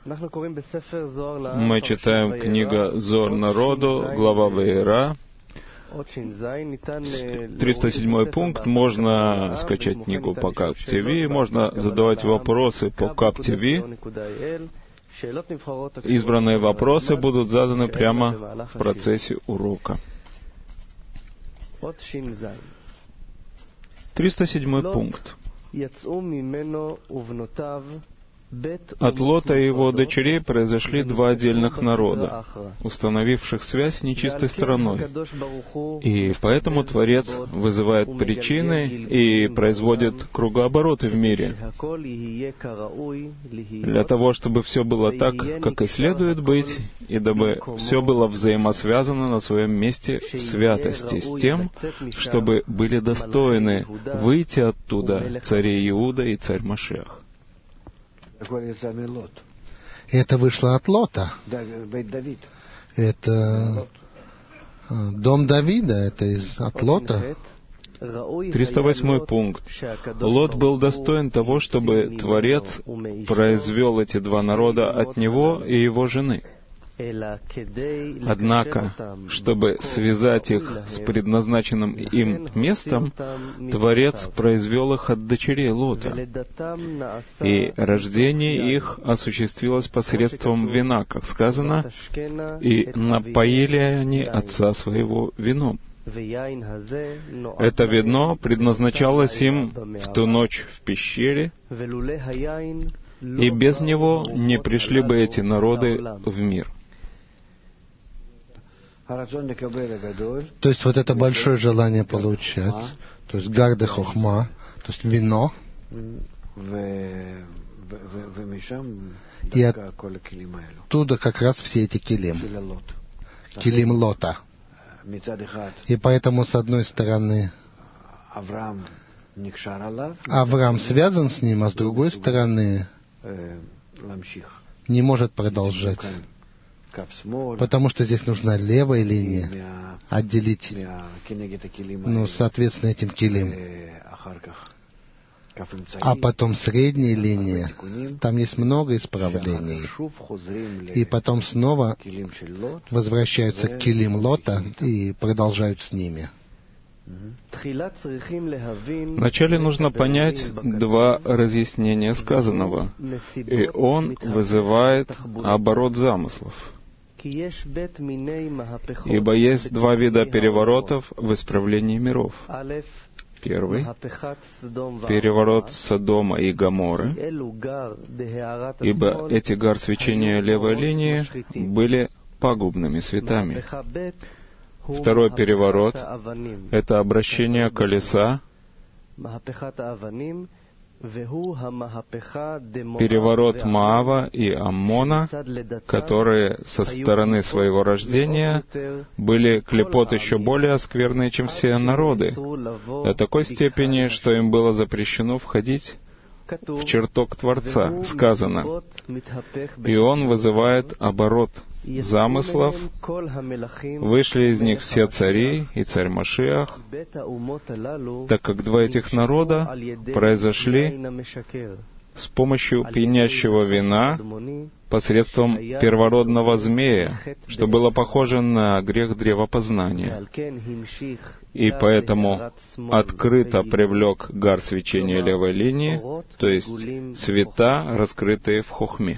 Мы читаем книга Зор народу, глава Ваера. 307 пункт. Можно скачать книгу по КАП ТВ, можно задавать вопросы по КАП ТВ. Избранные вопросы будут заданы прямо в процессе урока. 307 пункт. От Лота и его дочерей произошли два отдельных народа, установивших связь с нечистой стороной. И поэтому Творец вызывает причины и производит кругообороты в мире, для того, чтобы все было так, как и следует быть, и дабы все было взаимосвязано на своем месте в святости, с тем, чтобы были достойны выйти оттуда цари Иуда и царь Машиах. Это вышло от Лота. Это дом Давида, это от Лота. 308 пункт. Лот был достоин того, чтобы Творец произвел эти два народа от него и его жены. Однако, чтобы связать их с предназначенным им местом, Творец произвел их от дочерей Лота, и рождение их осуществилось посредством вина, как сказано, и напоили они отца своего вином. Это вино предназначалось им в ту ночь в пещере, и без него не пришли бы эти народы в мир. То есть вот это большое желание получать, то есть гарде хохма, то есть вино, и оттуда как раз все эти килим Лота. И поэтому, с одной стороны, Авраам связан с ним, а с другой стороны, не может продолжать. Потому что здесь нужна левая линия, отделить, соответственно, этим килим. А потом средняя линия, там есть много исправлений. И потом снова возвращаются к килим Лота и продолжают с ними. Вначале нужно понять два разъяснения сказанного, и он вызывает оборот замыслов. Ибо есть два вида переворотов в исправлении миров. Первый — переворот Содома и Гоморры, ибо эти гар свечения левой линии были пагубными светами. Второй переворот — это обращение колеса, переворот Моава и Аммона, которые со стороны своего рождения были клепот еще более скверные, чем все народы, до такой степени, что им было запрещено входить в чертог Творца. Сказано, и он вызывает оборот замыслов, вышли из них все цари и царь Машиах, так как два этих народа произошли с помощью пьянящего вина посредством первородного змея, что было похоже на грех древопознания. И поэтому открыто привлек гар свечения левой линии, то есть света, раскрытые в хохме.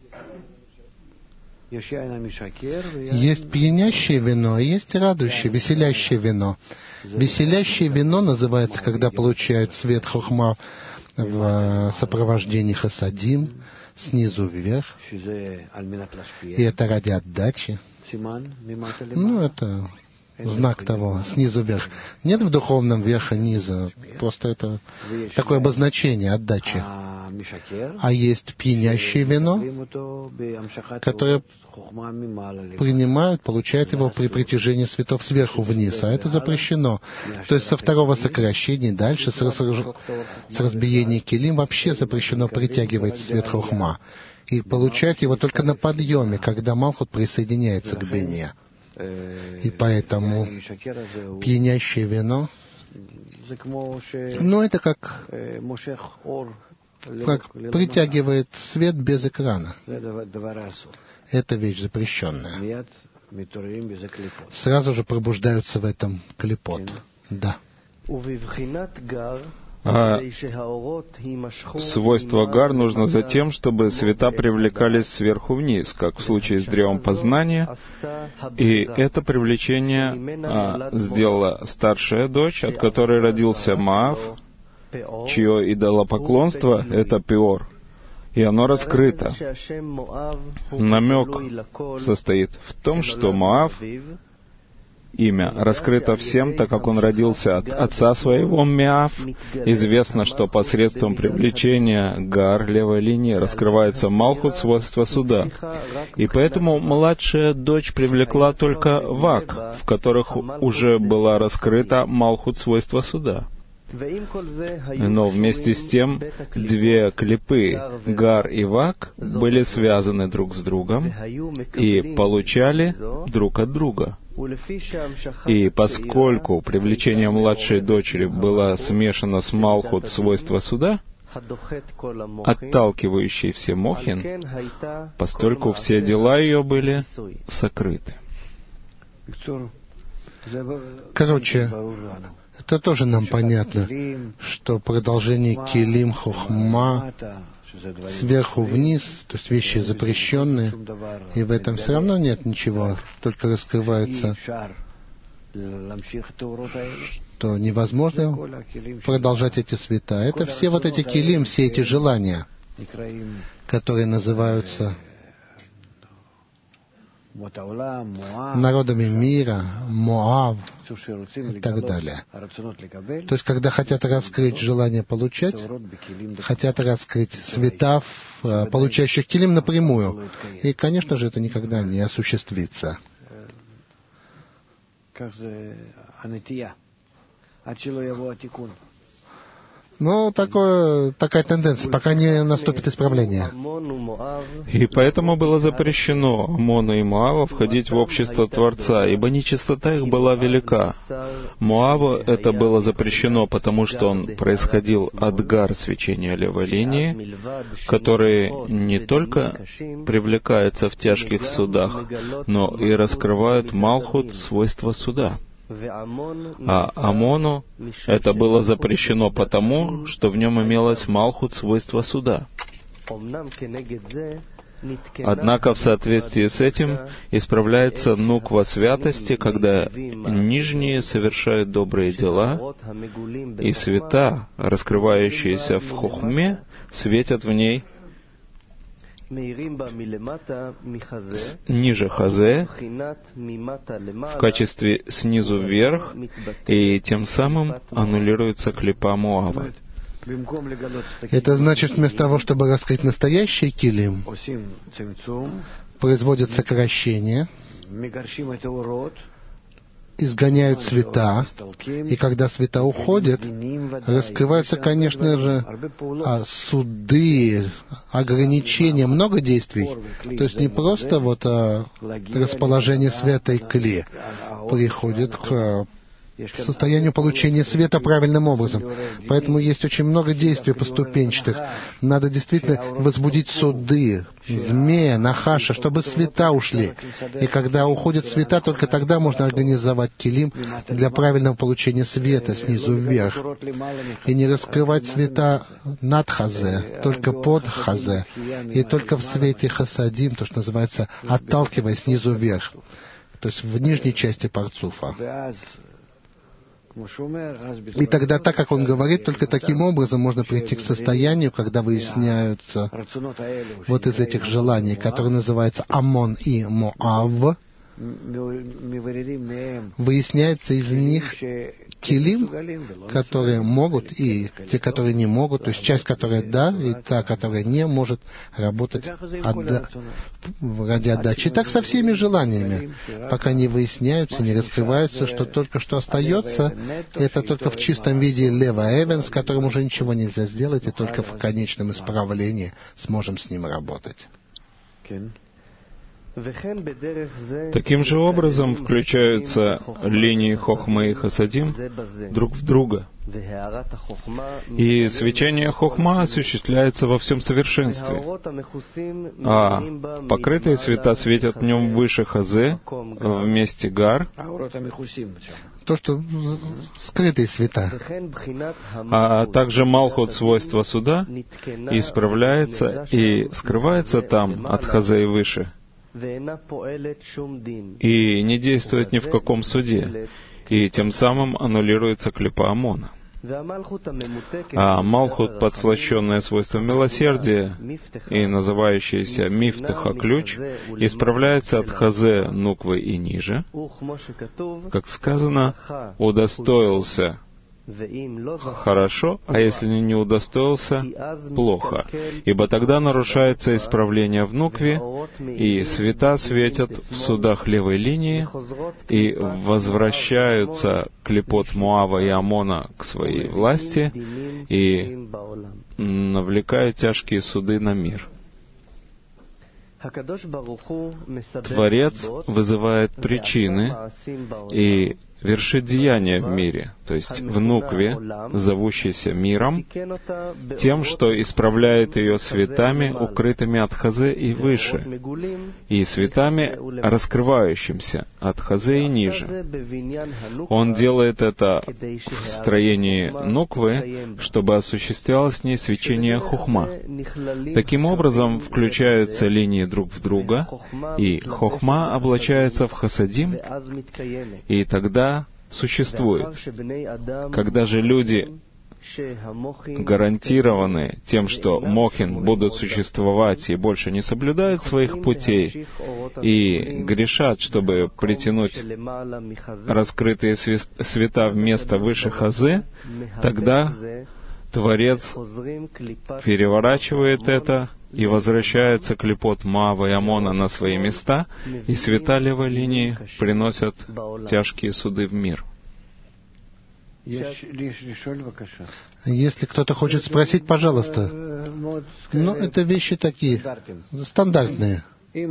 Есть пьянящее вино, а есть радующее, веселящее вино. Веселящее вино называется, когда получают свет хохма в сопровождении хасадим, снизу вверх. И это ради отдачи. Это знак того, снизу вверх. Нет в духовном верха низа, просто это такое обозначение отдачи. А есть пьянящее вино, которое принимают, получают его при притяжении светов сверху вниз, а это запрещено. То есть со второго сокращения дальше, с разбиения килим, вообще запрещено притягивать свет хохма. И получать его только на подъеме, когда Малхут присоединяется к Бине. И поэтому пьянящее вино, это как как притягивает свет без экрана. Это вещь запрещенная. Сразу же пробуждаются в этом клипот. Да. А свойство гар нужно за тем, чтобы света привлекались сверху вниз, как в случае с древом познания. И это привлечение сделала старшая дочь, от которой родился Моав, чье идолопоклонство — это Пеор. И оно раскрыто. Намек состоит в том, что Моав, имя, раскрыто всем, так как он родился от отца своего Меав. Известно, что посредством привлечения гар левой линии раскрывается Малхут, свойство суда. И поэтому младшая дочь привлекла только Вак, в которых уже была раскрыта Малхут, свойство суда. Но вместе с тем две клипы, Гар и Вак, были связаны друг с другом и получали друг от друга. И поскольку привлечение младшей дочери было смешано с Малхут, свойства суда, отталкивающий все Мохин, постольку все дела ее были сокрыты. Короче, это тоже нам понятно, что продолжение Келим Хохма сверху вниз, то есть вещи запрещенные, и в этом все равно нет ничего, только раскрывается, что невозможно продолжать эти света. Это все вот эти Келим, все эти желания, которые называются народами мира, Моав и так далее. То есть, когда хотят раскрыть желание получать, хотят раскрыть света, получающих Келим напрямую. И, конечно же, это никогда не осуществится. Ну, такая тенденция, пока не наступит исправление. И поэтому было запрещено Амону и Моаву входить в общество Творца, ибо нечистота их была велика. Моаву это было запрещено, потому что он происходил от гар свечения левой линии, которые не только привлекаются в тяжких судах, но и раскрывают Малхут, свойства суда. А Амону это было запрещено потому, что в нем имелось Малхут, свойство суда. Однако в соответствии с этим исправляется нуква святости, когда нижние совершают добрые дела, и света, раскрывающиеся в хохме, светят в ней ниже хазе, в качестве снизу вверх, и тем самым аннулируется клипа Моава. Это значит, вместо того, чтобы раскрыть настоящий Келим, производят сокращение, изгоняют света, и когда света уходят, раскрываются, конечно же, суды, ограничения, много действий. То есть не просто расположение света и кли приходит к состоянию получения света правильным образом. Поэтому есть очень много действий поступенчатых. Надо действительно возбудить суды, змея, нахаша, чтобы света ушли. И когда уходят света, только тогда можно организовать Келим для правильного получения света снизу вверх. И не раскрывать света над хазе, только под хазе. И только в свете хасадим, то, что называется, отталкивая снизу вверх. То есть в нижней части парцуфа. И тогда, так как он говорит, только таким образом можно прийти к состоянию, когда выясняются вот из этих желаний, которые называются Амон и Моав, выясняется из них Келим, которые могут, и те, которые не могут, то есть часть, которая да, и та, которая не может работать ради отдачи. И так со всеми желаниями, пока не выясняются, не раскрываются, что только что остается, это только в чистом виде лева эвен, с которым уже ничего нельзя сделать, и только в конечном исправлении сможем с ним работать. Таким же образом включаются линии хохмы и хасадим друг в друга. И свечение хохма осуществляется во всем совершенстве. А покрытые света светят в нем выше хазе, в месте гар, то, что скрытые света. А также малхут, свойства суда, исправляется и скрывается там от хазе и выше, и не действует ни в каком суде, и тем самым аннулируется клипа Амона. А Малхут, подслащенное свойством милосердия и называющееся Мифтаха ключ, исправляется от хазе, нуквы и ниже, как сказано, удостоился хорошо, а если не удостоился, плохо, ибо тогда нарушается исправление в нукве, и света светят в судах левой линии, и возвращаются клипот Моава и Амона к своей власти, и навлекают тяжкие суды на мир. Творец вызывает причины и вершит деяния в мире, то есть в нукве, зовущейся миром, тем, что исправляет ее светами, укрытыми от хазе и выше, и светами, раскрывающимся от хазе и ниже. Он делает это в строении нуквы, чтобы осуществлялось с ней свечение хохма. Таким образом, включаются линии друг в друга, и хохма облачается в хасадим, и тогда существует. Когда же люди гарантированы тем, что мохин будут существовать и больше не соблюдают своих путей, и грешат, чтобы притянуть раскрытые света в место выше хазы, тогда Творец переворачивает это, и возвращается клипот Моава и Амона на свои места, и света левой линии приносят тяжкие суды в мир. Если кто-то хочет спросить, пожалуйста. Но это вещи такие, стандартные.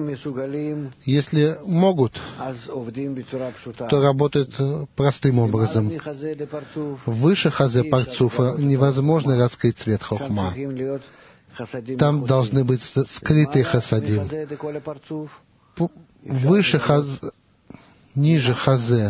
Если могут, то работают простым образом. Выше хазе парцуфа невозможно раскрыть цвет хохма. Там должны быть скрытые хасадим. Выше хазе, ниже хазе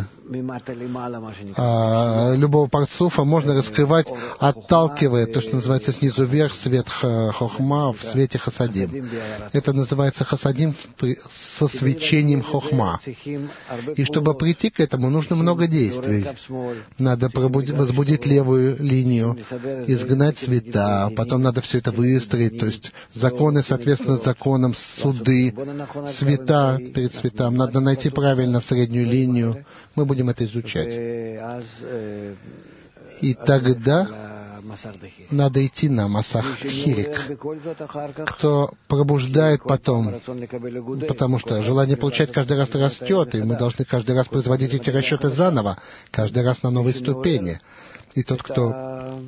любого парцуфа можно раскрывать, отталкивая то, что называется снизу вверх, свет хохма в свете хасадим. Это называется хасадим со свечением хохма. И чтобы прийти к этому, нужно много действий. Надо возбудить левую линию, изгнать света, потом надо все это выстроить, то есть законы, соответственно, законам, суды, света перед светом. Надо найти правильно в среднюю линию. Мы будем это изучать. И тогда надо идти на Масах Хирик. Кто пробуждает потом, потому что желание получать каждый раз растет, и мы должны каждый раз производить эти расчеты заново, каждый раз на новой ступени. И тот, кто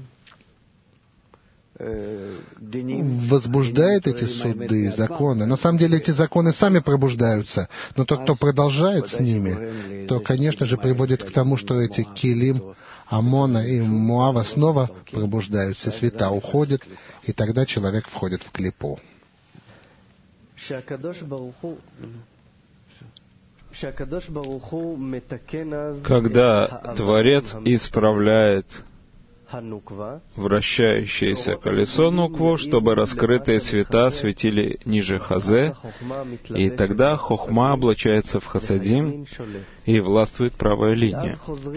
возбуждает эти суды, законы. На самом деле эти законы сами пробуждаются, но тот, кто продолжает с ними, то, конечно же, приводит к тому, что эти килим Амона и Моава снова пробуждаются, света уходят, и тогда человек входит в клипу. Когда Творец исправляет вращающееся колесо нукву, чтобы раскрытые света светили ниже хазе, и тогда хохма облачается в хасадим, и властвует правая линия.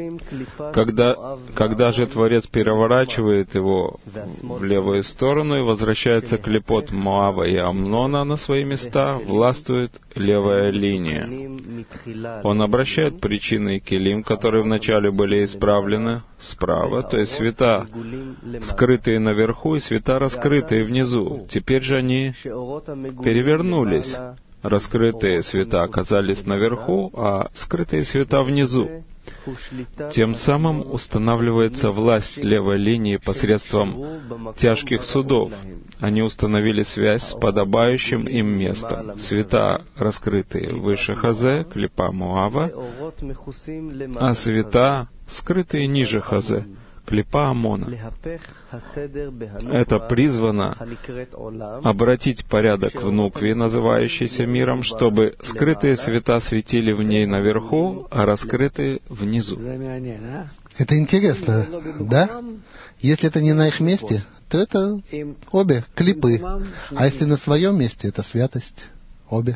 Когда же Творец переворачивает его в левую сторону, и возвращается клипот Моава и Амнона на свои места, властвует левая линия. Он обращает причины килим, которые вначале были исправлены, справа, то есть света, скрытые наверху, и света, раскрытые внизу. Теперь же они перевернулись, Раскрытые света оказались наверху, а скрытые света внизу. Тем самым устанавливается власть левой линии посредством тяжких судов. Они установили связь с подобающим им местом. Света, раскрытые выше Хазе, клипа Моава, а света, скрытые ниже Хазе, клипа Амона. Это призвано обратить порядок в нукве, называющейся миром, чтобы скрытые света светили в ней наверху, а раскрытые внизу. Это интересно, да? Если это не на их месте, то это обе клипы. А если на своем месте, это святость. Обе.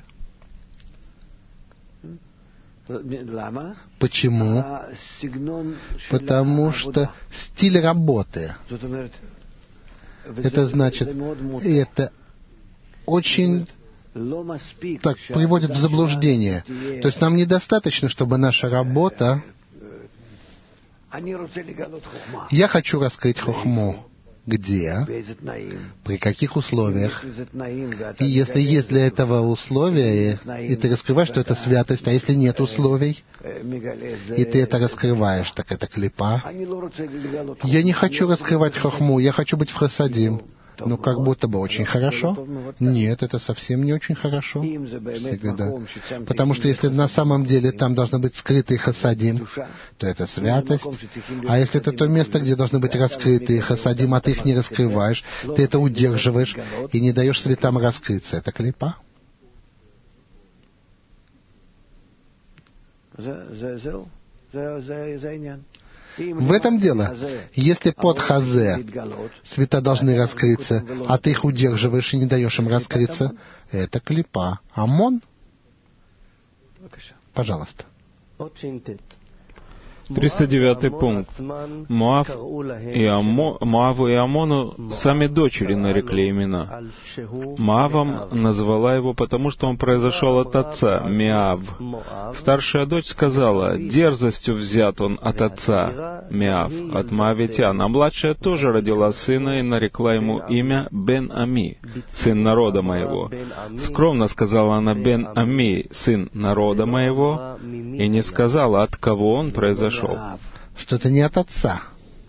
Почему? Потому что стиль работы. Это значит, это очень так приводит в заблуждение. То есть нам недостаточно, чтобы наша работа... Я хочу раскрыть хохму. Где? При каких условиях? И если есть для этого условия, и ты раскрываешь, что это святость, а если нет условий, и ты это раскрываешь, так это клипа. Я не хочу раскрывать хохму, я хочу быть в хасадим. Ну, как будто бы очень хорошо. Нет, это совсем не очень хорошо. Всегда. Потому что если на самом деле там должно быть скрытый хасадим, то это святость. А если это то место, где должны быть раскрытые хасадим, а ты их не раскрываешь, ты это удерживаешь и не даешь светам раскрыться, это клипа. В этом дело. Если под хазе света должны раскрыться, а ты их удерживаешь и не даешь им раскрыться, это клипа. Амон? Пожалуйста. 309 пункт. Моаву и Амону сами дочери нарекли имена. Моавом назвала его, потому что он произошел от отца, Миав. Старшая дочь сказала: «Дерзостью взят он от отца, Миав, от моавитян». А младшая тоже родила сына и нарекла ему имя Бен-Ами, сын народа моего. Скромно сказала она: Бен-Ами, сын народа моего, и не сказала, от кого он произошел. Что-то не от отца.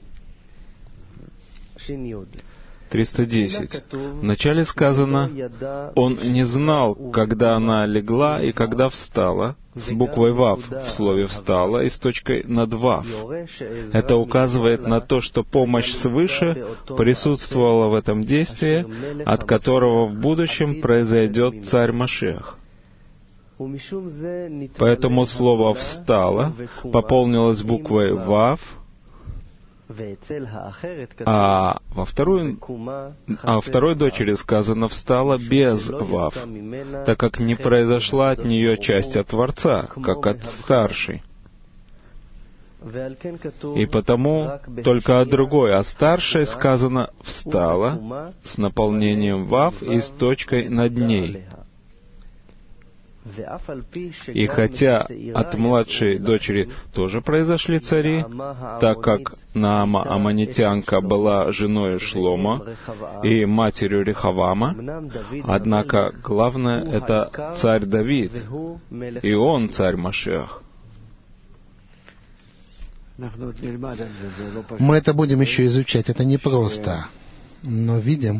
310. Вначале сказано: «Он не знал, когда она легла и когда встала», с буквой «вав» в слове «встала» и с точкой над «вав». Это указывает на то, что помощь свыше присутствовала в этом действии, от которого в будущем произойдет царь Машиах. Поэтому слово «встала» пополнилось буквой «вав», а во второй дочери сказано «встала» без «вав», так как не произошла от нее часть от Творца, как от старшей. И потому только от другой, от старшей сказано «встала» с наполнением «вав» и с точкой над ней. И хотя от младшей дочери тоже произошли цари, так как Наама Аммонитянка была женой Шлома и матерью Рехавама, однако главное — это царь Давид, и он царь Машиах. Мы это будем еще изучать, это непросто, но видим.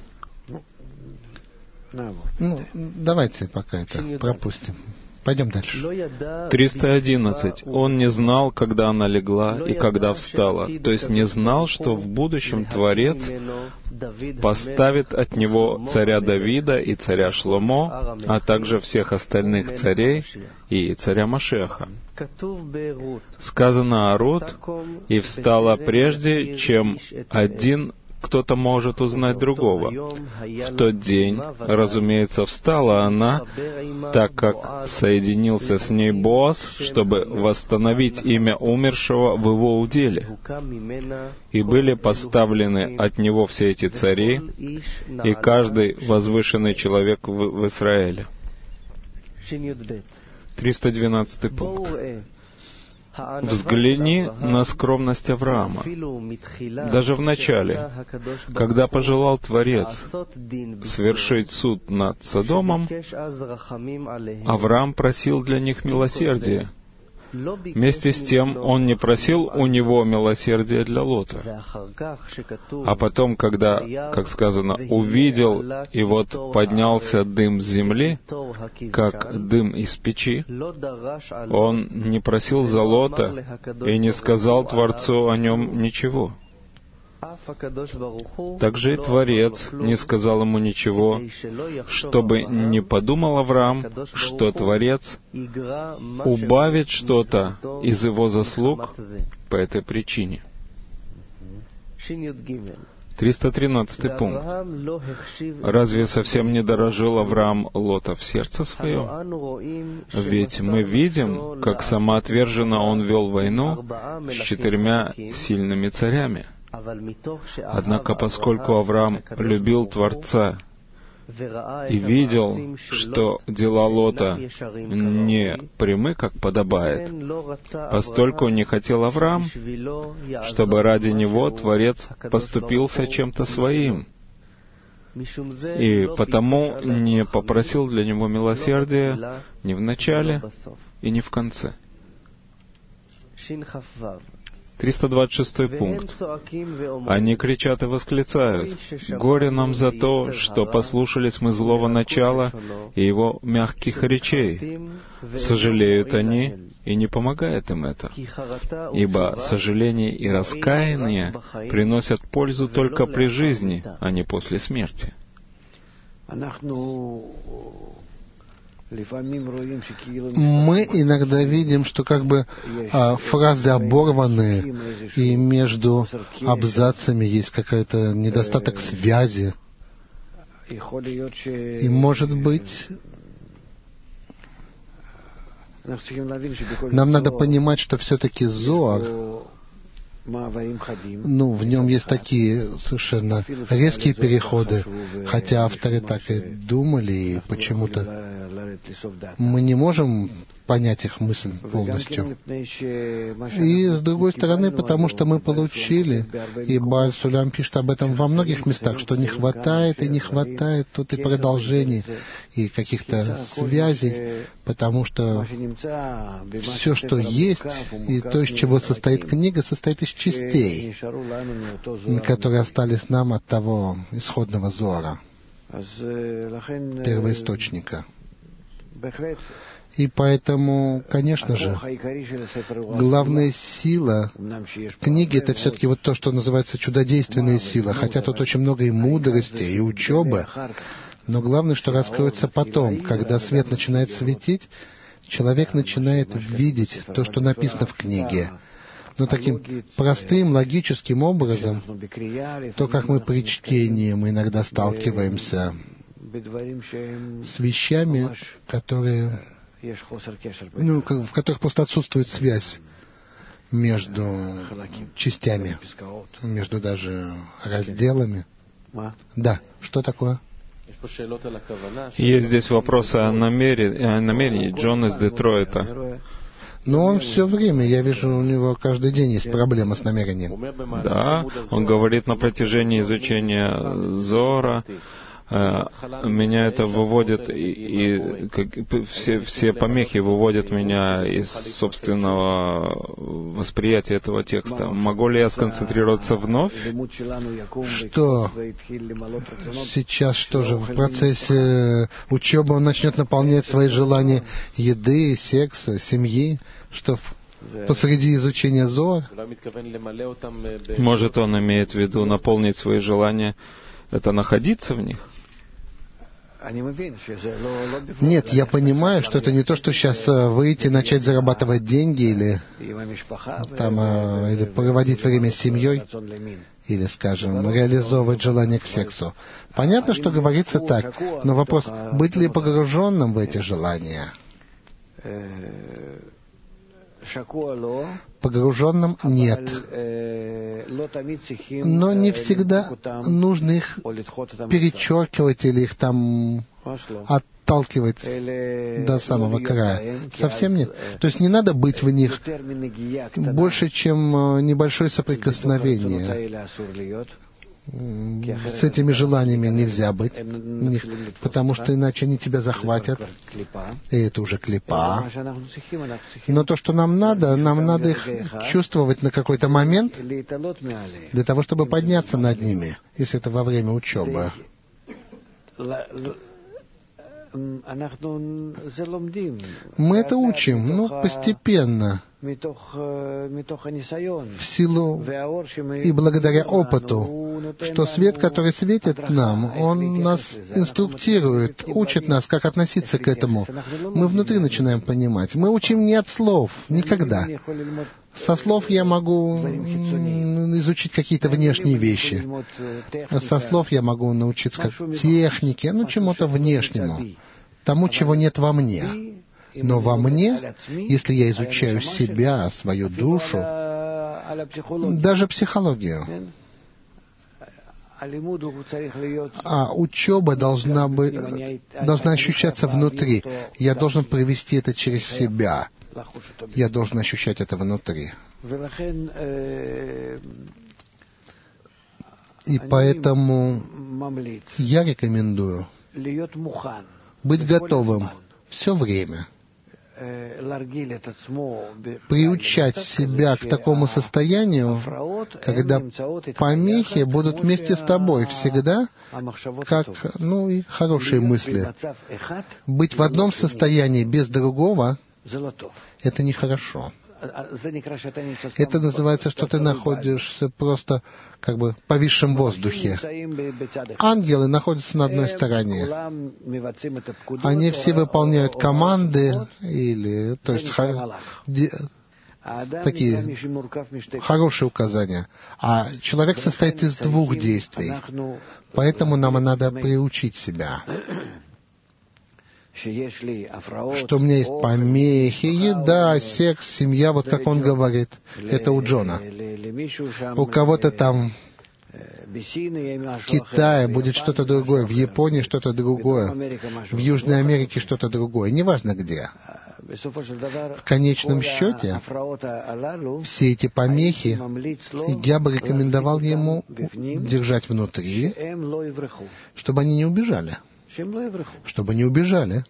Давайте пока это пропустим. Пойдем дальше. 311. Он не знал, когда она легла и когда встала. То есть не знал, что в будущем Творец поставит от него царя Давида и царя Шломо, а также всех остальных царей и царя Машиаха. Сказано о Рут: «И встала прежде, чем один кто-то может узнать другого». В тот день, разумеется, встала она, так как соединился с ней Боаз, чтобы восстановить имя умершего в его уделе. И были поставлены от него все эти цари, и каждый возвышенный человек в Израиле. 312 пункт. Взгляни на скромность Авраама. Даже в начале, когда пожелал Творец совершить суд над Содомом, Авраам просил для них милосердия. Вместе с тем, он не просил у него милосердия для Лота. А потом, когда, как сказано, увидел, и вот поднялся дым с земли, как дым из печи, он не просил за Лота и не сказал Творцу о нем ничего. Также и Творец не сказал ему ничего, чтобы не подумал Авраам, что Творец убавит что-то из его заслуг по этой причине. 313 пункт. Разве совсем не дорожил Авраам Лота в сердце своем? Ведь мы видим, как самоотверженно он вел войну с 4 сильными царями. Однако, поскольку Авраам любил Творца и видел, что дела Лота не прямы, как подобает, постольку не хотел Авраам, чтобы ради него Творец поступился чем-то своим, и потому не попросил для него милосердия ни в начале и ни в конце. 326 пункт. Они кричат и восклицают: «Горе нам за то, что послушались мы злого начала и его мягких речей». Сожалеют они, и не помогает им это. Ибо сожаление и раскаяние приносят пользу только при жизни, а не после смерти. Мы иногда видим, что как бы фразы оборваны, и между абзацами есть какой-то недостаток связи. И, может быть, нам надо понимать, что все-таки Зоар, в нем есть такие совершенно резкие переходы, хотя авторы так и думали, и почему-то мы не можем понять их мысль полностью. И, с другой стороны, потому что мы получили, и Бааль Сулям пишет об этом во многих местах, что не хватает и не хватает тут и продолжений, и каких-то связей, потому что все, что есть, и то, из чего состоит книга, состоит из частей, которые остались нам от того исходного Зоара, первоисточника. И поэтому, конечно же, главная сила книги — это все-таки вот то, что называется чудодейственная сила, хотя тут очень много и мудрости, и учебы, но главное, что раскроется потом, когда свет начинает светить, человек начинает видеть то, что написано в книге. Но таким простым, логическим образом, то, как мы при чтении мы иногда сталкиваемся с вещами, которые, в которых просто отсутствует связь между частями, между даже разделами. Да, что такое? Есть здесь вопросы о намерении. Джон из Детройта. Но он все время, я вижу, у него каждый день есть проблема с намерением. Да, он говорит на протяжении изучения Зоара. Меня это выводит, и все помехи выводят меня из собственного восприятия этого текста. Могу ли я сконцентрироваться вновь? Что сейчас, что же, в процессе учебы он начнет наполнять свои желания еды, секса, семьи, что посреди изучения Зоар? Может, он имеет в виду наполнить свои желания, это находиться в них? Нет, я понимаю, что это не то, что сейчас выйти, начать зарабатывать деньги или проводить время с семьей, или, скажем, реализовывать желание к сексу. Понятно, что говорится так, но вопрос, быть ли погруженным в эти желания? Погруженным нет. Но не всегда нужно их перечеркивать или их там отталкивает до самого края. Совсем нет. То есть не надо быть в них больше, чем небольшое соприкосновение. С этими желаниями нельзя быть, потому что иначе они тебя захватят, и это уже клипа. Но то, что нам надо их чувствовать на какой-то момент, для того, чтобы подняться над ними, если это во время учебы. Мы это учим, но постепенно, в силу и благодаря опыту, что свет, который светит нам, он нас инструктирует, учит нас, как относиться к этому. Мы внутри начинаем понимать. Мы учим не от слов, никогда. Со слов я могу изучить какие-то внешние вещи. Со слов я могу научиться как технике, чему-то внешнему, тому, чего нет во мне. Но во мне, если я изучаю себя, свою душу, даже психологию, а учеба должна ощущаться внутри. Я должен провести это через себя. Я должен ощущать это внутри. И поэтому я рекомендую быть готовым все время, приучать себя к такому состоянию, когда помехи будут вместе с тобой всегда, как, и хорошие мысли. Быть в одном состоянии без другого — это нехорошо. Это называется, что ты находишься просто как бы в повисшем воздухе. Ангелы находятся на одной стороне. Они все выполняют команды, такие хорошие указания. А человек состоит из двух действий. Поэтому нам надо приучить себя, что у меня есть помехи, еда, секс, семья, вот как он говорит. Это у Джона. У кого-то там в Китае будет что-то другое, в Японии что-то другое, в Южной Америке что-то другое, неважно где. В конечном счете, все эти помехи я бы рекомендовал ему держать внутри, чтобы они не убежали. Чтобы не убежали.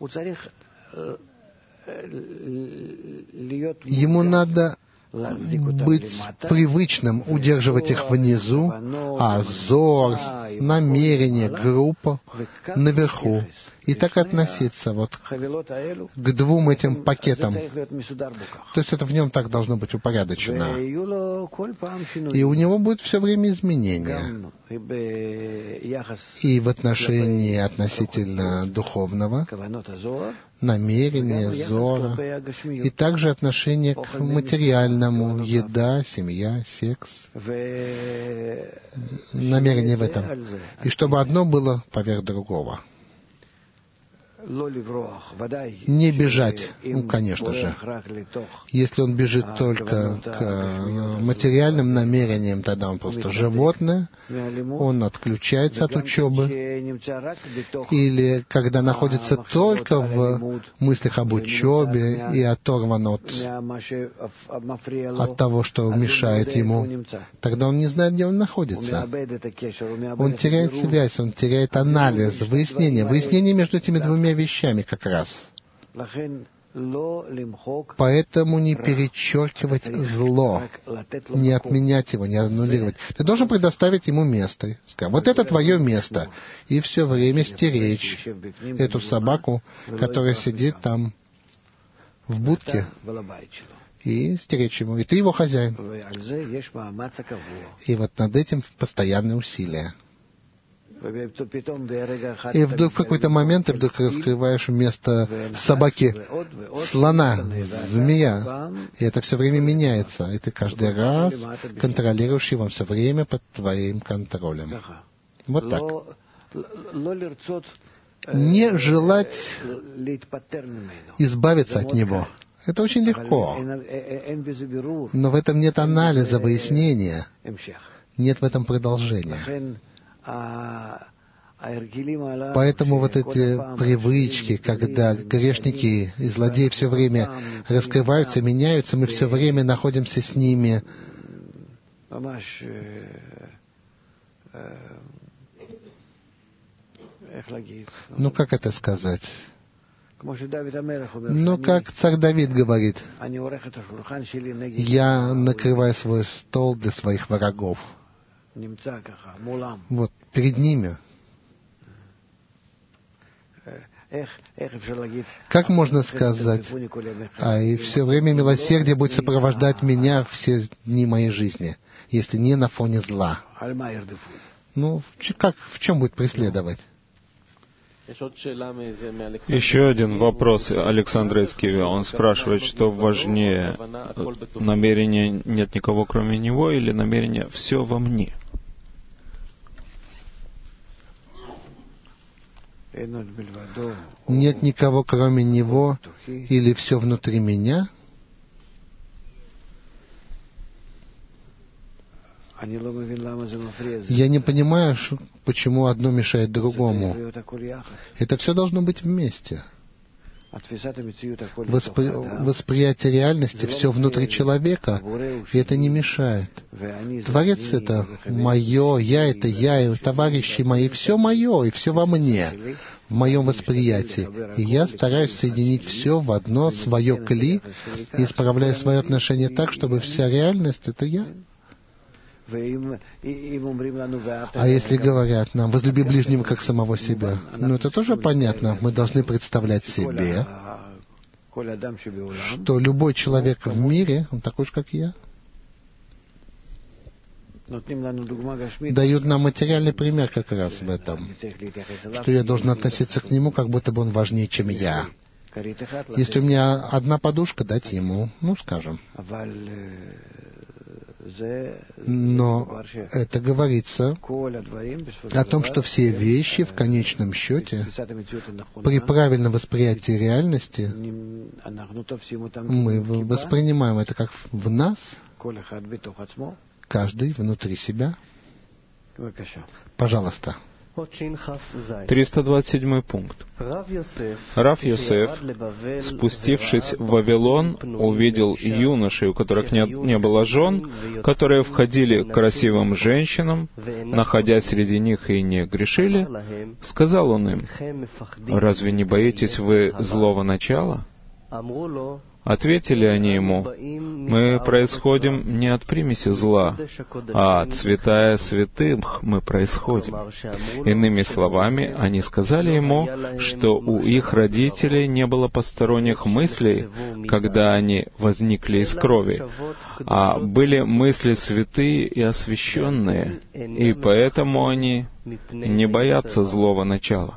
Ему надо быть привычным, удерживать их внизу, а зор, намерение, группа наверху. И так относиться к двум этим пакетам. То есть это в нем так должно быть упорядочено. И у него будет все время изменения. И в отношении относительно духовного, намерения, зора, и также отношение к материальному, еда, семья, секс. Намерение в этом. И чтобы одно было поверх другого. Не бежать, конечно же. Если он бежит только к материальным намерениям, тогда он просто животное, он отключается от учебы. Или когда находится только в мыслях об учебе и оторван от того, что мешает ему, тогда он не знает, где он находится. Он теряет связь, он теряет анализ, выяснение между этими двумя вещами как раз. Поэтому не перечеркивать зло, не отменять его, не аннулировать. Ты должен предоставить ему место. Сказать, вот это твое место. И все время стеречь эту собаку, которая сидит там в будке, и стеречь ему. И ты его хозяин. И вот над этим постоянные усилия. И вдруг в какой-то момент ты вдруг раскрываешь вместо собаки слона, змея. И это все время меняется. И ты каждый раз контролируешь его все время под твоим контролем. Вот так. Не желать избавиться от него. Это очень легко. Но в этом нет анализа, выяснения. Нет в этом продолжения. Поэтому вот эти привычки, когда грешники и злодеи все время раскрываются, меняются, мы все время находимся с ними. Ну, как это сказать? Ну, как царь Давид говорит, я накрываю свой стол для своих врагов. Вот, перед ними. Как можно сказать, и все время милосердие будет сопровождать меня все дни моей жизни, если не на фоне зла? Ну, как, в чем будет преследовать? Еще один вопрос Александра из Киева. Он спрашивает, что важнее, намерение «нет никого кроме него» или намерение «все во мне»? Нет никого кроме него или все внутри меня? Я не понимаю, почему одно мешает другому. Это все должно быть вместе. Восприятие реальности все внутри человека, и это не мешает. Творец — это мое, я — это я, и товарищи мои, все мое, и все во мне, в моем восприятии. И я стараюсь соединить все в одно свое кли и исправляю свое отношение так, чтобы вся реальность — это я. А если говорят нам, возлюби ближнего как самого себя, ну это тоже понятно. Мы должны представлять себе, что любой человек в мире, он такой же, как я. Дают нам материальный пример как раз в этом, что я должен относиться к нему, как будто бы он важнее, чем я. Если у меня одна подушка, дать ему, ну, скажем. Но это говорится о том, что все вещи в конечном счете, при правильном восприятии реальности, мы воспринимаем это как в нас, каждый внутри себя. Пожалуйста. 327 пункт. Рав Йосеф, спустившись в Вавилон, увидел юношей, у которых не было жен, которые входили к красивым женщинам, находя среди них и не грешили. Сказал он им: «Разве не боитесь вы злого начала?» Ответили они ему: «Мы происходим не от примеси зла, а от святая святых мы происходим». Иными словами, они сказали ему, что у их родителей не было посторонних мыслей, когда они возникли из крови, а были мысли святые и освященные, и поэтому они не боятся злого начала.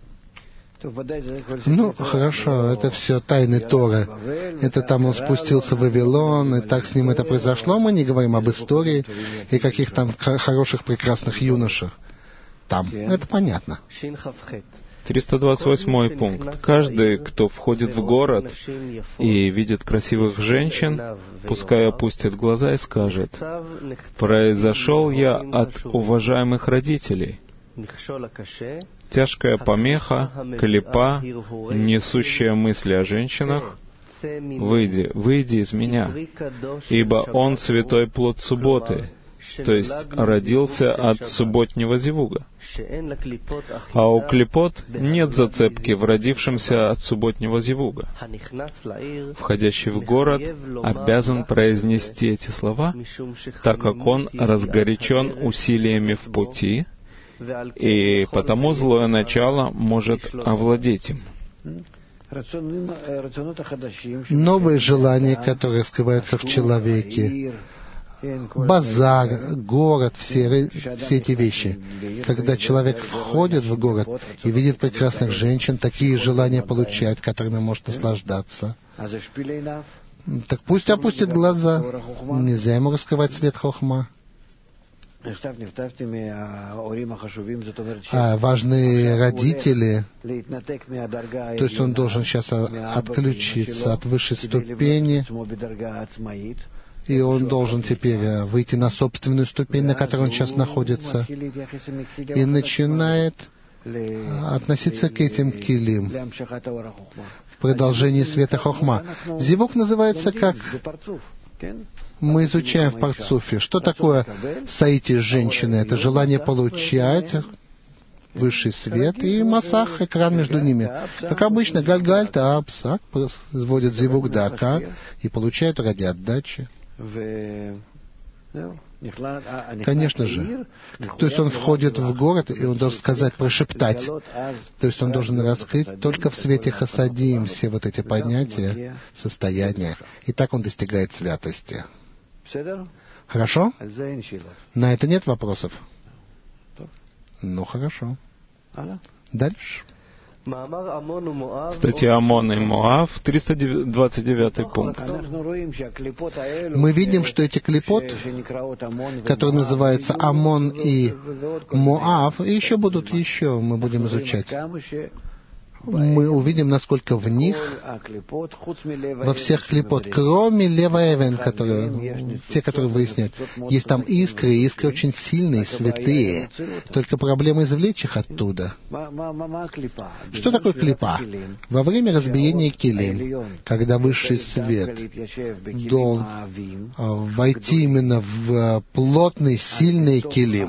Ну, хорошо, это все тайны Торы. Это там он спустился в Вавилон, и так с ним это произошло. Мы не говорим об истории и каких там хороших, прекрасных юношах. Там. Это понятно. 328 пункт. Каждый, кто входит в город и видит красивых женщин, пускай опустит глаза и скажет: «Произошел я от уважаемых родителей». Тяжкая помеха, клепа, несущая мысли о женщинах: «Выйди, выйди из меня, ибо он святой плод субботы», то есть родился от субботнего зевуга. А у клепот нет зацепки в родившемся от субботнего зевуга. Входящий в город обязан произнести эти слова, так как он разгорячен усилиями в пути, и потому злое начало может овладеть им. Новые желания, которые скрываются в человеке, базар, город, все эти вещи. Когда человек входит в город и видит прекрасных женщин, такие желания получает, которыми может наслаждаться. Так пусть опустит глаза. Нельзя ему раскрывать свет хохма. Важные родители, то есть он должен сейчас отключиться от высшей ступени, и он должен теперь выйти на собственную ступень, на которой он сейчас находится, и начинает относиться к этим килим в продолжении света хохма. Зивук называется как? Мы изучаем в Парцуфе. Что такое саити женщины? Это желание получать высший свет и масах, экран между ними. Как обычно, галь-галь, таапсак, производит зивук дака и получает ради отдачи. Конечно же. То есть он входит в город, и он должен сказать, прошептать. То есть он должен раскрыть только в свете хасадим все вот эти понятия, состояния. И так он достигает святости. Хорошо? На это нет вопросов? Ну, хорошо. Дальше. Статья Амон и Моав, 329 пункт. Мы видим, что эти клипот, которые называются Амон и Моав, и еще будут мы будем изучать. Мы увидим, насколько в них, во всех клипот, кроме Лева Эвен, те, которые выясняют, есть там искры, и искры очень сильные, святые. Только проблема извлечь их оттуда. Что такое клипа? Во время разбиения килим, когда высший свет должен войти именно в плотный, сильный килим,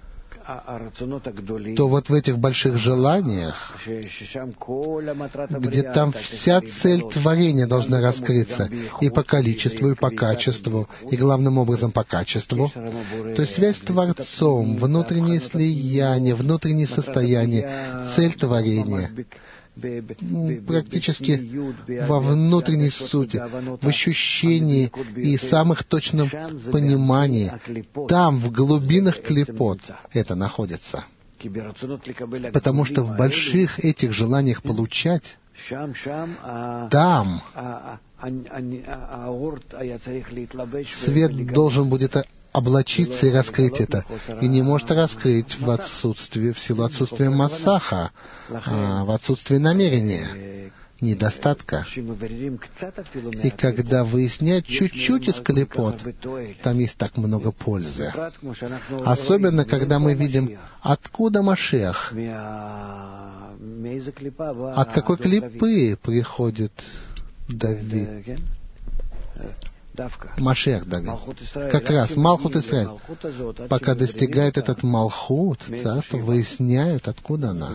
то вот в этих больших желаниях, где там вся цель творения должна раскрыться и по количеству, и по качеству, и главным образом по качеству, то есть связь с Творцом, внутреннее слияние, внутреннее состояние, цель творения, практически во внутренней сути, в ощущении и самых точном понимании, там, в глубинах клипот, это находится. Потому что в больших этих желаниях получать, там свет должен будет облачиться и раскрыть это. И не может раскрыть в силу отсутствия массаха, в отсутствии намерения, недостатка. И когда выясняют чуть-чуть из клипот, там есть так много пользы. Особенно, когда мы видим, откуда Машиах, от какой клипы приходит Давид. Машиах Давид. Как раз Малхут Исраэль. Пока достигает этот Малхут, царство, выясняют, откуда она.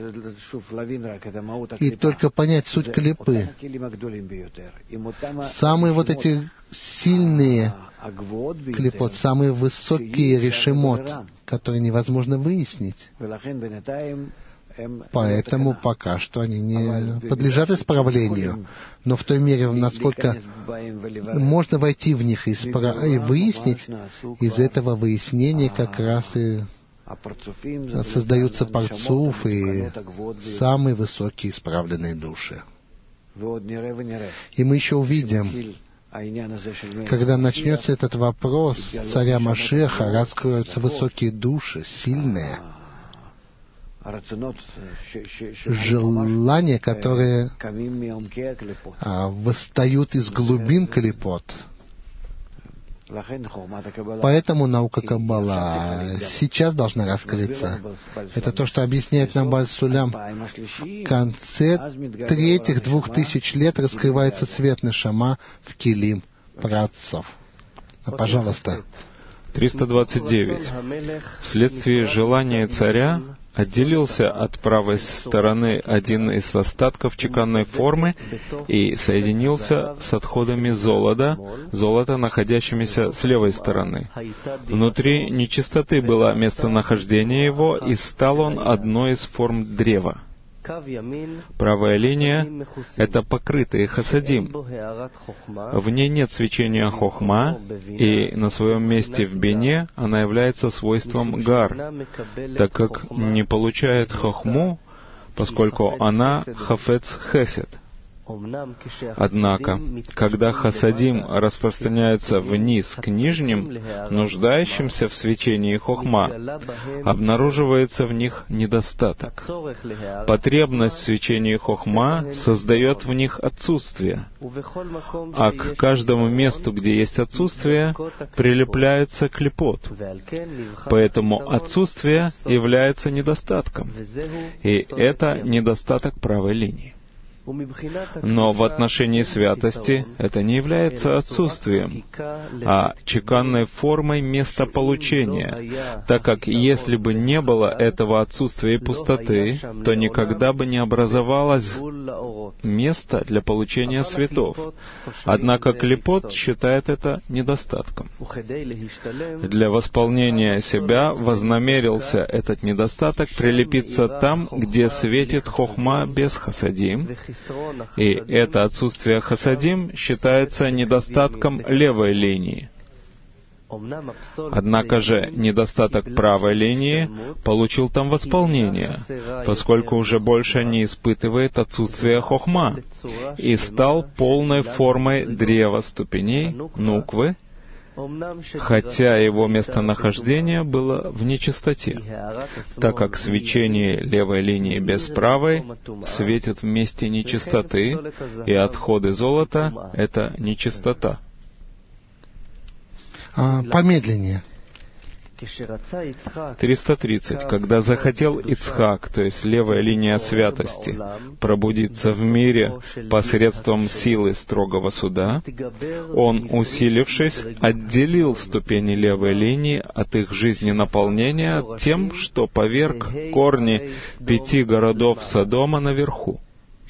И только понять суть клипы. Самые вот эти сильные клипот, самые высокие решемот, которые невозможно выяснить. Поэтому пока что они не подлежат исправлению. Но в той мере, насколько можно войти в них и выяснить, из этого выяснения как раз и создаются парцуф и самые высокие исправленные души. И мы еще увидим, когда начнется этот вопрос царя Машеха, раскроются высокие души, сильные, желания, которые восстают из глубин клипот. Поэтому наука Каббала сейчас должна раскрыться. Это то, что объясняет нам Бааль Сулям. В конце 2000 лет раскрывается свет Нешама в килим праотцов. Пожалуйста. 329. Вследствие желания царя отделился от правой стороны один из остатков чеканной формы и соединился с отходами золота, находящимися с левой стороны. Внутри нечистоты было местонахождение его, и стал он одной из форм древа. Правая линия — это покрытый хасадим. В ней нет свечения хохма, и на своем месте в бине она является свойством гар, так как не получает хохму, поскольку она хафец хесед. Однако, когда хасадим распространяются вниз к нижним, нуждающимся в свечении хохма, обнаруживается в них недостаток. Потребность в свечении хохма создает в них отсутствие, а к каждому месту, где есть отсутствие, прилепляется клипот. Поэтому отсутствие является недостатком, и это недостаток правой линии. Но в отношении святости это не является отсутствием, а чеканной формой местополучения, так как если бы не было этого отсутствия и пустоты, то никогда бы не образовалось место для получения светов. Однако клипот считает это недостатком. Для восполнения себя вознамерился этот недостаток прилепиться там, где светит хохма без хасадим, и это отсутствие хасадим считается недостатком левой линии. Однако же недостаток правой линии получил там восполнение, поскольку уже больше не испытывает отсутствия хохма и стал полной формой древа ступеней, нуквы, хотя его местонахождение было в нечистоте, так как свечение левой линии без правой светит в месте нечистоты, и отходы золота — это нечистота. Помедленнее. 330. Когда захотел Ицхак, то есть левая линия святости, пробудиться в мире посредством силы строгого суда, он, усилившись, отделил ступени левой линии от их жизненаполнения тем, что поверг корни 5 городов Содома наверху.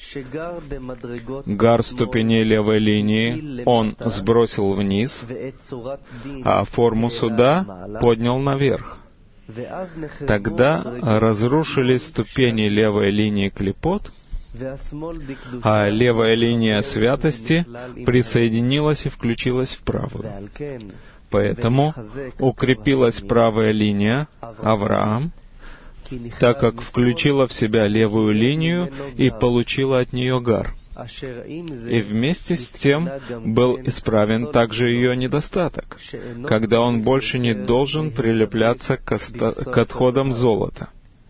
Гар ступеней левой линии он сбросил вниз, а форму суда поднял наверх. Тогда разрушились ступени левой линии клипот, а левая линия святости присоединилась и включилась в правую. Поэтому укрепилась правая линия, Авраам, так как включила в себя левую линию и получила от нее гар. И вместе с тем был исправен также ее недостаток, когда он больше не должен прилепляться к отходам золота.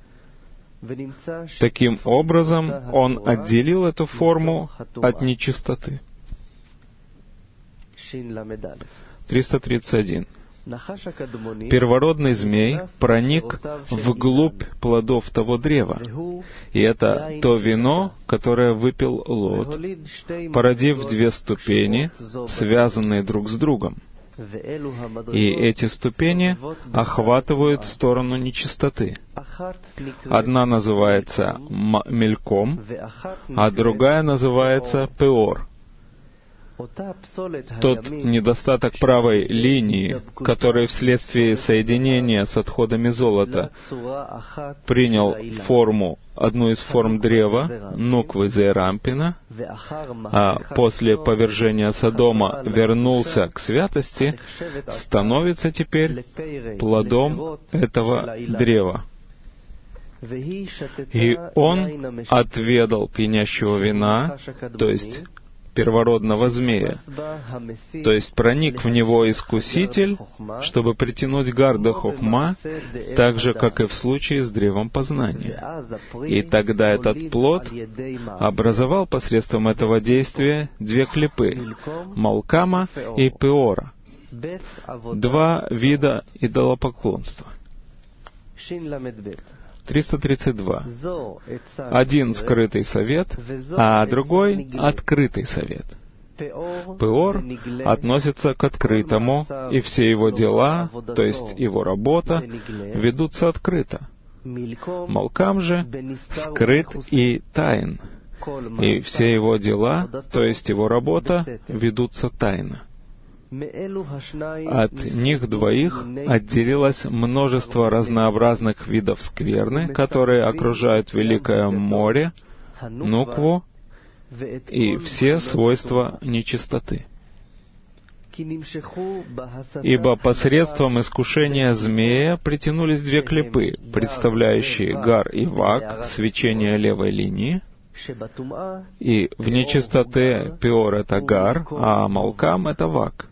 Таким образом, он отделил эту форму от нечистоты. 331. Первородный змей проник вглубь плодов того древа, и это то вино, которое выпил Лот, породив 2 ступени, связанные друг с другом. И эти ступени охватывают сторону нечистоты. Одна называется Мельком, а другая называется Пеор. Тот недостаток правой линии, который вследствие соединения с отходами золота принял одну из форм древа, нуквы Зерампина, а после повержения Содома вернулся к святости, становится теперь плодом этого древа. И он отведал пьянящего вина, то есть первородного змея, то есть проник в него искуситель, чтобы притянуть гар до хохма, так же, как и в случае с древом познания. И тогда этот плод образовал посредством этого действия 2 клипы — Малкама и Пеора, 2 вида идолопоклонства. 332. Один скрытый совет, а другой открытый совет. Пеор относится к открытому, и все его дела, то есть его работа, ведутся открыто. Малкам же скрыт и таин, и все его дела, то есть его работа, ведутся тайно. От них двоих отделилось множество разнообразных видов скверны, которые окружают Великое море, нукву и все свойства нечистоты. Ибо посредством искушения змея притянулись 2 клипы, представляющие гар и вак, свечение левой линии, И в нечистоте пиор — это гар, а малкам — это вак.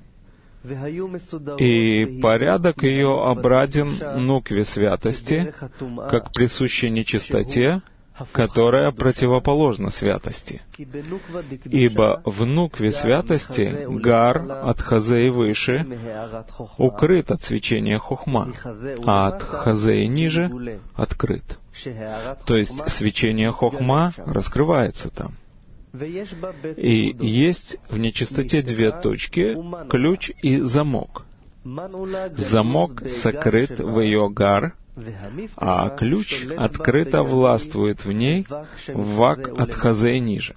И порядок ее обраден нукве святости, как присущей нечистоте, которая противоположна святости. Ибо в нукве святости гар от хазеи выше укрыт от свечения хохма, а от хазеи ниже открыт. То есть свечение хохма раскрывается там. И есть в нечистоте две точки — ключ и замок. Замок сокрыт в ее гар, а ключ открыто властвует в ней, вак от хазеи ниже.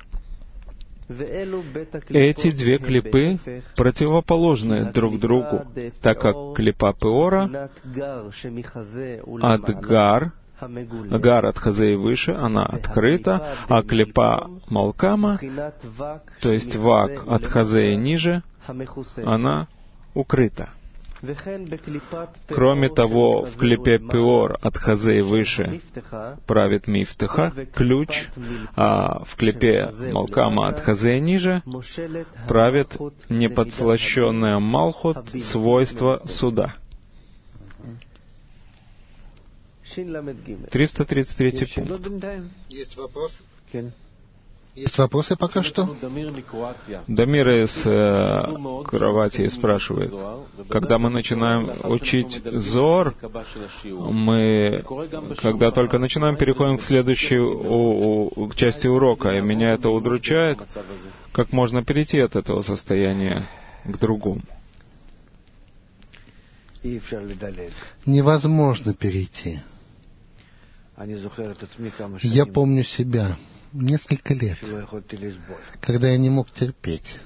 Эти две клипы противоположны друг другу, так как клипа пеора от гар от хазеи выше, она открыта, а клипа малкама, то есть вак от хазеи ниже, она укрыта. Кроме того, в клипе пеор от хазеи выше правит мифтеха, ключ, а в клипе малкама от хазеи ниже правит неподслащенная малхут, свойство суда. 333 пункт. Есть вопрос? Есть вопросы пока что? Дамир из Кроватии спрашивает, когда мы начинаем учить Зоар, мы, когда только начинаем, переходим к следующей к части урока, и меня это удручает, как можно перейти от этого состояния к другому. Невозможно перейти. Я помню себя несколько лет, когда я не мог терпеть.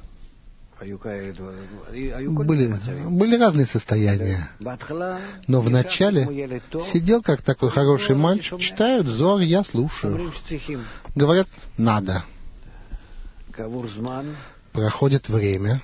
Были разные состояния. Но вначале сидел как такой хороший мальчик, читают Зоар, я слушаю. Говорят, надо. Проходит время.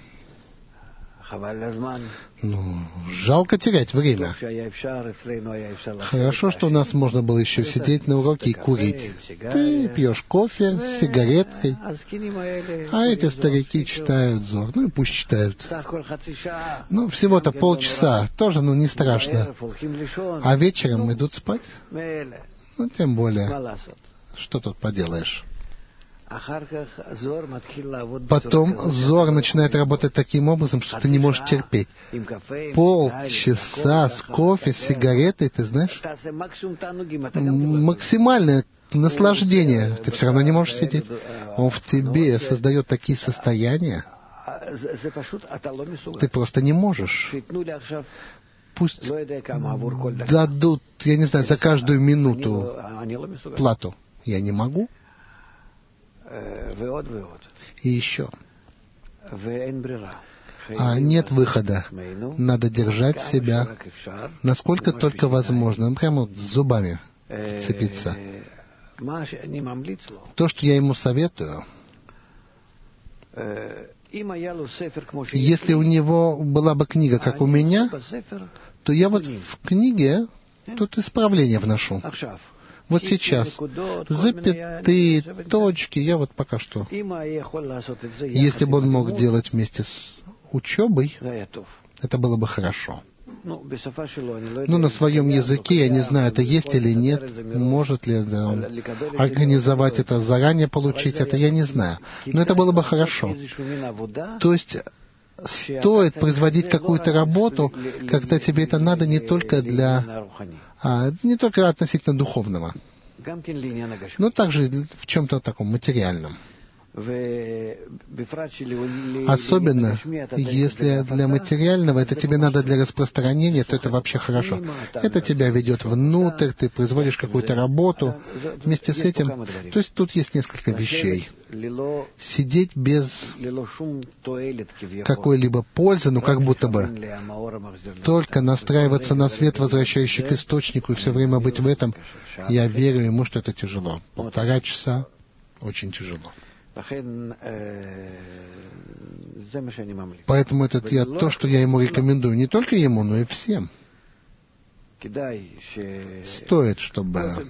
Жалко терять время. Хорошо, что у нас можно было еще сидеть на уроке и курить. Ты пьешь кофе с сигареткой, а эти старики читают Зоар. Ну и пусть читают. Ну, всего-то полчаса, тоже, не страшно. А вечером идут спать? Ну, тем более. Что тут поделаешь? Потом Зоар начинает работать таким образом, что ты не можешь терпеть. Полчаса с кофе, с сигаретой, ты знаешь, максимальное наслаждение. Ты все равно не можешь сидеть. Он в тебе создает такие состояния. Ты просто не можешь. Пусть дадут, я не знаю, за каждую минуту плату. Я не могу. И еще. А нет выхода. Надо держать себя, насколько только возможно. Прямо вот зубами вцепиться. То, что я ему советую, если у него была бы книга, как у меня, то я вот в книге тут исправления вношу. Вот сейчас запятые, точки, я вот пока что. Если бы он мог делать вместе с учебой, это было бы хорошо. Ну, на своем языке, я не знаю, это есть или нет, может ли он организовать это, заранее получить это, я не знаю. Но это было бы хорошо. То есть стоит производить какую-то работу, когда тебе это надо не только не только относительно духовного, но также в чем-то таком материальном. Особенно, если для материального это тебе надо для распространения, то это вообще хорошо. Это тебя ведет внутрь, ты производишь какую-то работу. Вместе с этим, то есть тут есть несколько вещей. Сидеть без какой-либо пользы, как будто бы только настраиваться на свет, возвращающий к источнику, и все время быть в этом, я верю ему, что это тяжело. 1,5 часа очень тяжело. Поэтому это то, что я ему рекомендую. Не только ему, но и всем. стоит, чтобы...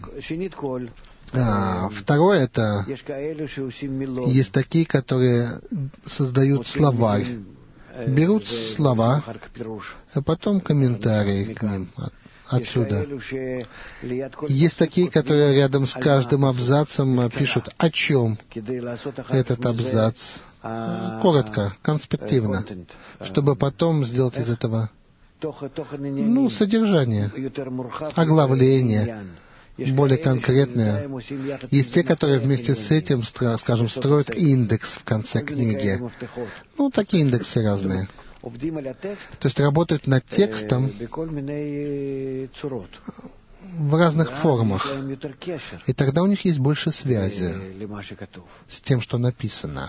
Второе, это есть такие, которые создают словарь, берут слова, а потом комментарии к ним отсюда. Есть такие, которые рядом с каждым абзацем пишут, о чем этот абзац. Коротко, конспективно, чтобы потом сделать из этого содержание, оглавление, более конкретное. Есть те, которые вместе с этим, скажем, строят индекс в конце книги. Такие индексы разные. То есть работают над текстом в разных формах. И тогда у них есть больше связи с тем, что написано.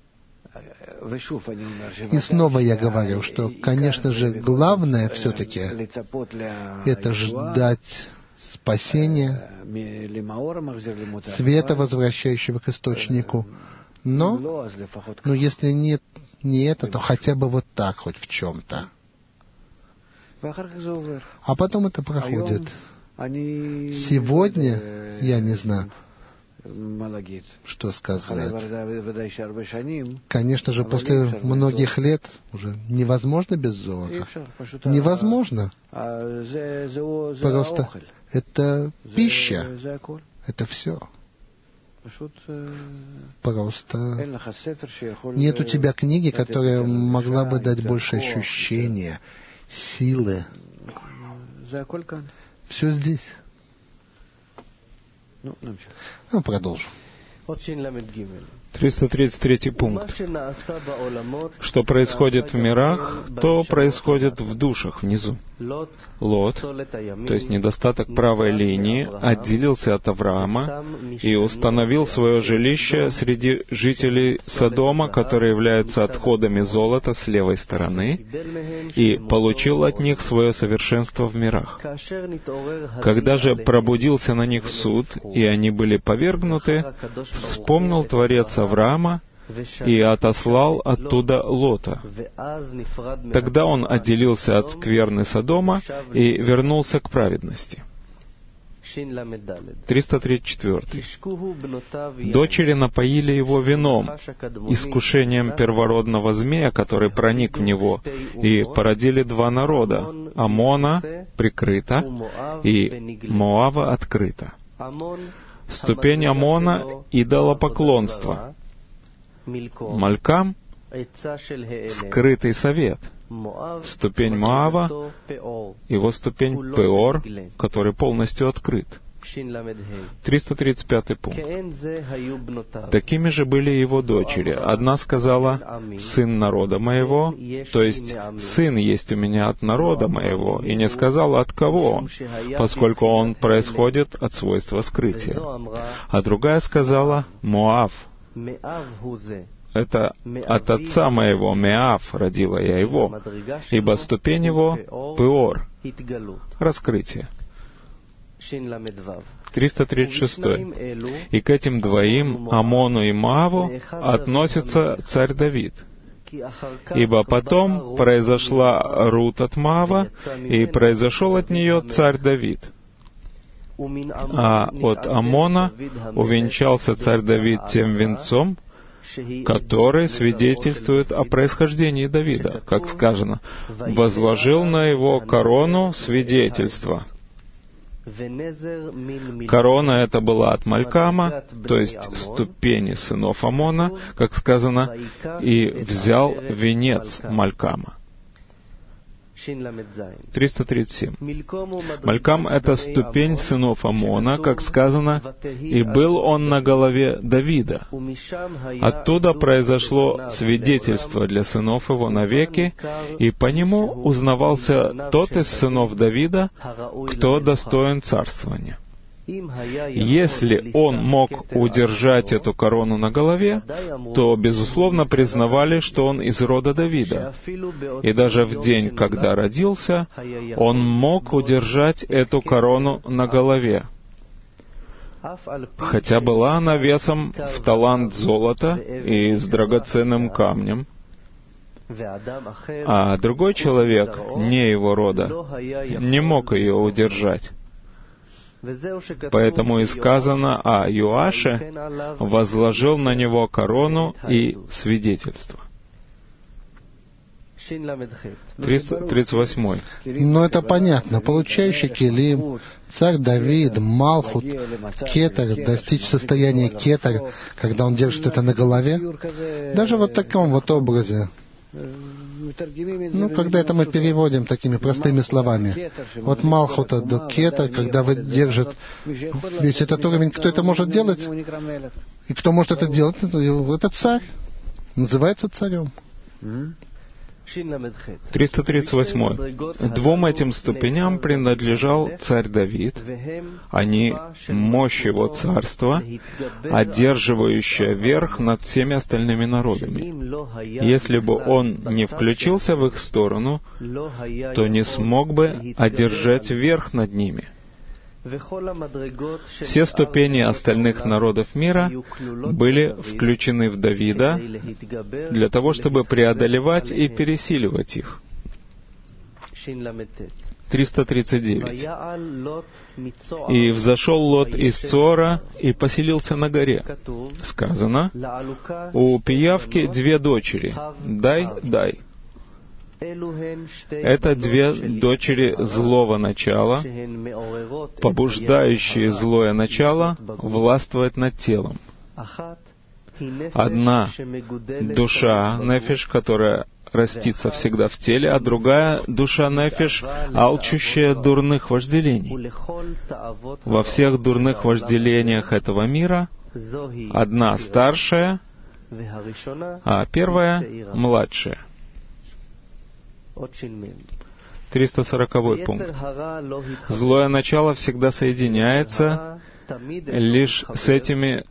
И снова я говорю, что, конечно же, главное все-таки это ждать спасения, света, возвращающего к источнику. Но если нет не это, то хотя бы вот так, хоть в чем-то. А потом это проходит. Сегодня, я не знаю, что сказать. Конечно же, после многих лет уже невозможно без золота. Невозможно. Просто это пища. Это все. Просто нет у тебя книги, которая могла бы дать больше ощущения, силы. Все здесь. Продолжим. 333 пункт. Что происходит в мирах, то происходит в душах внизу. Лот, то есть недостаток правой линии, отделился от Авраама и установил свое жилище среди жителей Содома, которые являются отходами золота с левой стороны, и получил от них свое совершенство в мирах. Когда же пробудился на них суд, и они были повергнуты, вспомнил Творец Авраама и отослал оттуда Лота. Тогда он отделился от скверны Содома и вернулся к праведности. 334. Дочери напоили его вином, искушением первородного змея, который проник в него, и породили два народа — Амона прикрыто и Моава открыто. Ступень Амона — идолопоклонство. Малькам — скрытый совет. Ступень Моава — его ступень Пеор, который полностью открыт. 335 пункт. Такими же были его дочери. Одна сказала: «Сын народа моего», то есть «сын есть у меня от народа моего», и не сказала, от кого он, поскольку он происходит от свойства скрытия. А другая сказала: «Моав». Это от отца моего, Меав, родила я его, ибо ступень его — Пеор, раскрытие. 336. И к этим двоим, Амону и Моаву, относится царь Давид. Ибо потом произошла Рут от Моава, и произошел от нее царь Давид. А от Амона увенчался царь Давид тем венцом, который свидетельствует о происхождении Давида, как сказано: «Возложил на его корону свидетельство». Корона эта была от Малькама, то есть ступени сынов Амона, как сказано, и взял венец Малькама. 337. Малькам — это ступень сынов Амона, как сказано, и был он на голове Давида. Оттуда произошло свидетельство для сынов его навеки, и по нему узнавался тот из сынов Давида, кто достоин царствования. Если он мог удержать эту корону на голове, то, безусловно, признавали, что он из рода Давида. И даже в день, когда родился, он мог удержать эту корону на голове. Хотя была она весом в талант золота и с драгоценным камнем. а другой человек, не его рода, не мог ее удержать. Поэтому и сказано о Йоаше: возложил на него корону и свидетельство. 338. Но это понятно. Получающий Келим, царь Давид, Малхут, Кетер, достичь состояния Кетер, когда он держит это на голове, даже вот в таком вот образе. Ну, когда это мы переводим такими простыми словами. От Малхута до Кетер, когда вы держит весь этот уровень, кто это может делать? И кто может это делать? Это царь. Называется царем. 338. Двум этим ступеням принадлежал царь Давид. Они — мощь его царства, одерживающая верх над всеми остальными народами. Если бы он не включился в их сторону, то не смог бы одержать верх над ними. Все ступени остальных народов мира были включены в Давида для того, чтобы преодолевать и пересиливать их. 339. «И взошел Лот из Цора и поселился на горе». Сказано: «У пиявки 2 дочери. Дай». Это 2 дочери злого начала, побуждающие злое начало властвовать над телом. Одна — душа, нефиш, которая растится всегда в теле, а другая — душа нефиш, алчущая дурных вожделений. Во всех дурных вожделениях этого мира одна старшая, а первая — младшая. 340 пункт. Злое начало всегда соединяется лишь с этими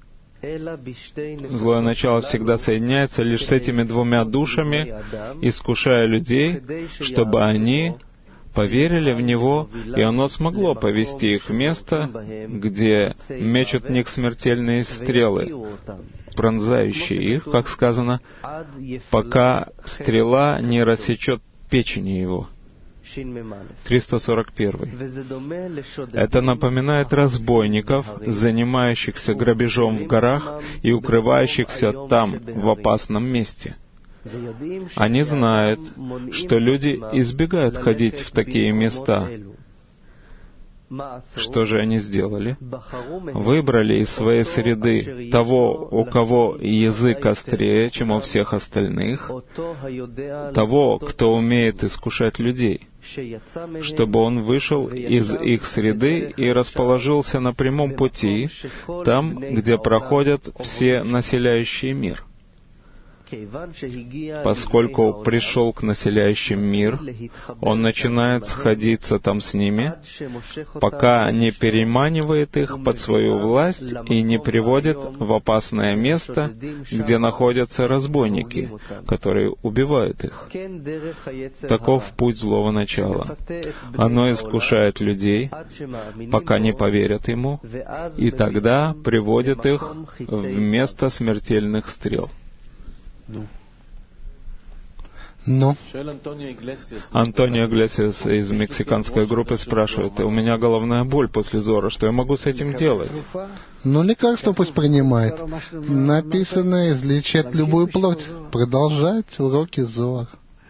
двумя душами, искушая людей, чтобы они поверили в него, и оно смогло повести их в место, где мечут в них смертельные стрелы, пронзающие их, как сказано, пока стрела не рассечет печени его. 341. Это напоминает разбойников, занимающихся грабежом в горах и укрывающихся там в опасном месте. Они знают, что люди избегают ходить в такие места. Что же они сделали? Выбрали из своей среды того, у кого язык острее, чем у всех остальных, того, кто умеет искушать людей, чтобы он вышел из их среды и расположился на прямом пути, там, где проходят все населяющие мир. Поскольку пришел к населяющим мир, он начинает сходиться там с ними, пока не переманивает их под свою власть и не приводит в опасное место, где находятся разбойники, которые убивают их. Таков путь злого начала. Оно искушает людей, пока не поверят ему, и тогда приводит их в место смертельных стрел. Но Антонио Иглесиас из мексиканской группы спрашивает: у меня головная боль после зора, что я могу с этим делать? Ну, лекарство пусть принимает. Написано излечать любую плоть. Продолжать уроки зор.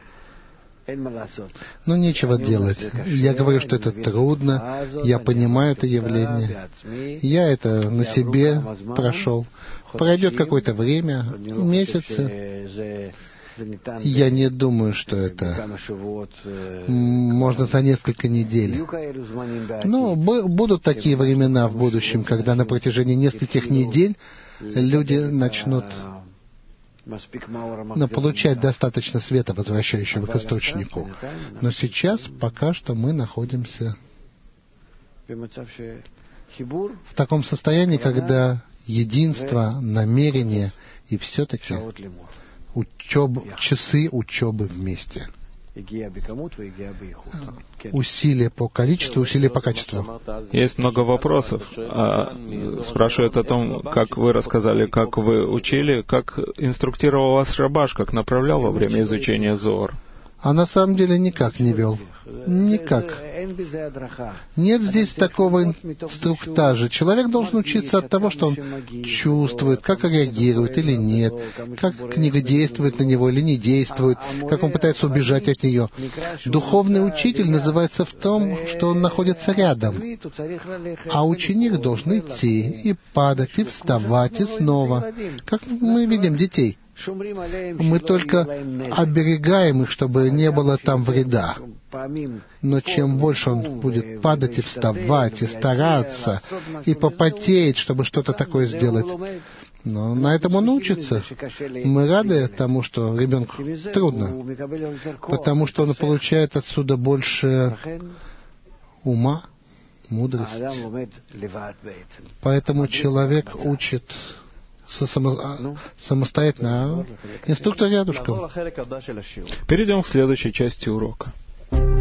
Ну, нечего делать. Я говорю, что это трудно. Я понимаю это явление. Я это на себе прошел. Пройдет какое-то время, месяцы. Я не думаю, что это можно за несколько недель. Но будут такие времена в будущем, когда на протяжении нескольких недель люди начнут получать достаточно света, возвращающего к источнику. Но сейчас пока что мы находимся в таком состоянии, когда единство, намерение и все-таки часы учебы вместе. Усилие по количеству, усилие по качеству. Есть много вопросов. Спрашивают о том, как вы рассказали, как вы учили, как инструктировал вас Рабаш, как направлял во время изучения Зоар. А на самом деле никак не вел. Никак. Нет здесь такого инструктажа. Человек должен учиться от того, что он чувствует, как реагирует или нет, как книга действует на него или не действует, как он пытается убежать от нее. Духовный учитель называется в том, что он находится рядом. А ученик должен идти и падать, и вставать, и снова. Как мы видим детей. Мы только оберегаем их, чтобы не было там вреда. Но чем больше он будет падать и вставать, и стараться, и попотеть, чтобы что-то такое сделать, но на этом он учится. Мы рады тому, что ребенку трудно, потому что он получает отсюда больше ума, мудрости. Поэтому человек учит самостоятельно, инструктор рядышком. Перейдем к следующей части урока.